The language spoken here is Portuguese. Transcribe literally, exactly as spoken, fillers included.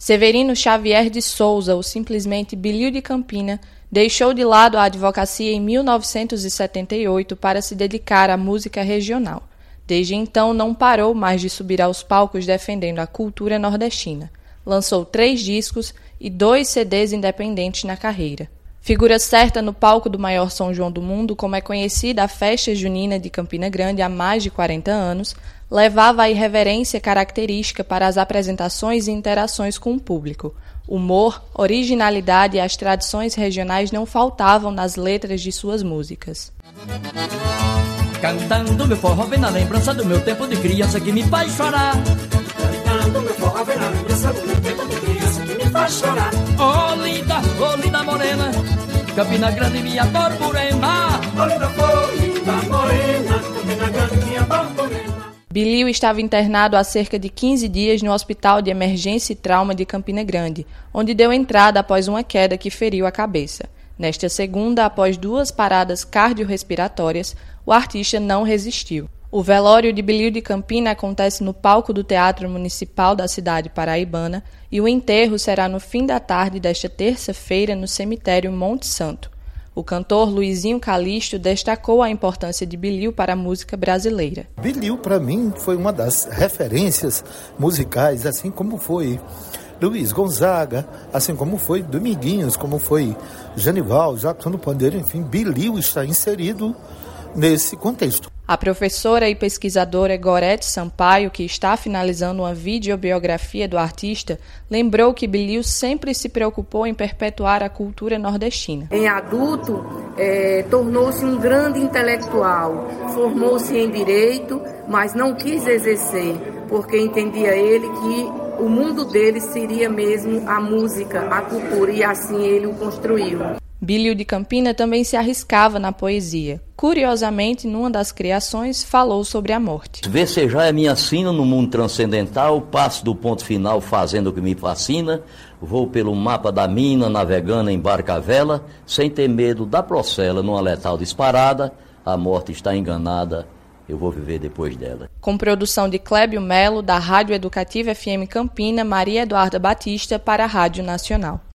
Severino Xavier de Souza, ou simplesmente Bilil de Campina, deixou de lado a advocacia em mil novecentos e setenta e oito para se dedicar à música regional. Desde então não parou mais de subir aos palcos defendendo a cultura nordestina. Lançou três discos e dois C Ds independentes na carreira. Figura certa no palco do maior São João do mundo, como é conhecida a festa junina de Campina Grande há mais de quarenta anos, levava a irreverência característica para as apresentações e interações com o público. Humor, originalidade e as tradições regionais não faltavam nas letras de suas músicas. Cantando meu forró vem na lembrança do meu tempo de criança que me faz chorar. Cantando meu forró vem na lembrança do meu tempo de criança que me faz chorar. Oh linda, oh linda morena, Campina Grande minha borborema. Oh linda, oh linda morena, Campina Grande minha borborema. Bilil estava internado há cerca de quinze dias no Hospital de Emergência e Trauma de Campina Grande, onde deu entrada após uma queda que feriu a cabeça. Nesta segunda, após duas paradas cardiorrespiratórias, o artista não resistiu. O velório de Bilil de Campina acontece no palco do Teatro Municipal da cidade paraibana e o enterro será no fim da tarde desta terça-feira no cemitério Monte Santo. O cantor Luizinho Calixto destacou a importância de Bilil para a música brasileira. Bilil, para mim, foi uma das referências musicais, assim como foi Luiz Gonzaga, assim como foi Dominguinhos, como foi Genival, Jackson do Pandeiro, enfim, Bilil está inserido nesse contexto. A professora e pesquisadora Gorete Sampaio, que está finalizando uma videobiografia do artista, lembrou que Bilil sempre se preocupou em perpetuar a cultura nordestina. Em adulto, é, tornou-se um grande intelectual, formou-se em direito, mas não quis exercer, porque entendia ele que o mundo dele seria mesmo a música, a cultura, e assim ele o construiu. Bilil de Campina também se arriscava na poesia. Curiosamente, numa das criações, falou sobre a morte. Vecejar é minha sina no mundo transcendental, passo do ponto final fazendo o que me fascina, vou pelo mapa da mina, navegando em barca à vela, sem ter medo da procela numa letal disparada, a morte está enganada, eu vou viver depois dela. Com produção de Clébio Melo, da Rádio Educativa F M Campina, Maria Eduarda Batista, para a Rádio Nacional.